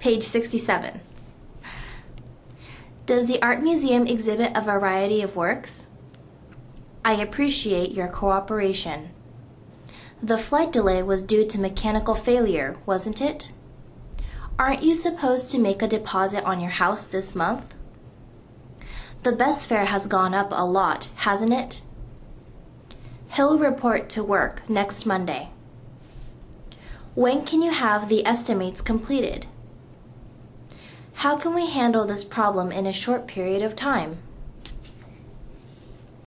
Page 67. Does the art museum exhibit a variety of works? I appreciate your cooperation. The flight delay was due to mechanical failure, wasn't it? Aren't you supposed to make a deposit on your house this month? The bus fare has gone up a lot, hasn't it? He'll report to work next Monday. When can you have the estimates completed? How can we handle this problem in a short period of time?